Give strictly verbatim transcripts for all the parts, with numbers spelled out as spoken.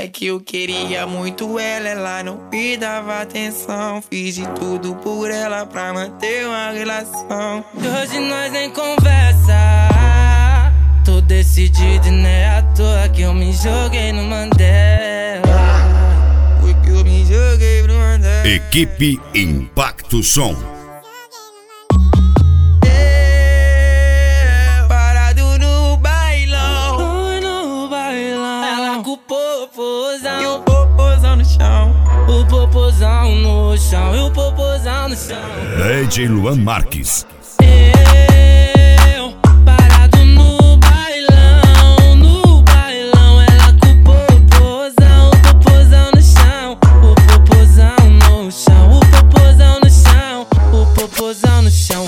É que eu queria muito ela, ela não me dava atenção. Fiz de tudo por ela pra manter uma relação. E hoje nós nem conversa. Tô decidido e não é à toa que eu me joguei no Mandela. Foi que eu me joguei pro Mandela. Equipe Impacto Som. E o popozão no chão, o popozão no chão, e o popozão no chão. D J Luan Marques. Eu parado no bailão, no bailão, ela com o popozão, o popozão no chão, o popozão no chão, o popozão no chão, o popozão no chão.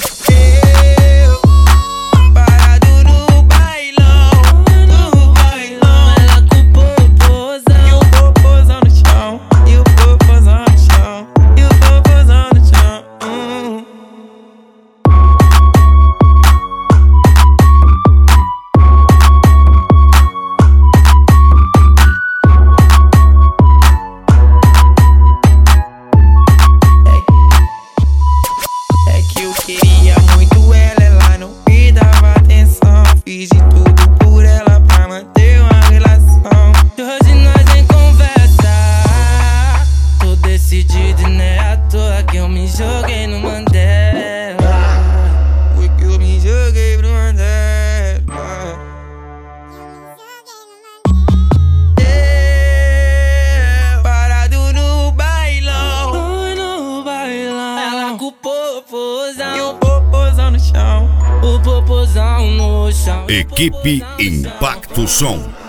Queria muito ela, ela não me dava atenção. Fiz de tudo por ela pra manter uma relação. E hoje nós nem conversa. Tô decidido e não é à toa que eu me joguei no Mandela. Foi que eu me joguei pro Mandela. Eu parado no bailão, no bailão, ela com o popozão, e o popozão no chão, o popozão no chão. Equipe Impacto Som.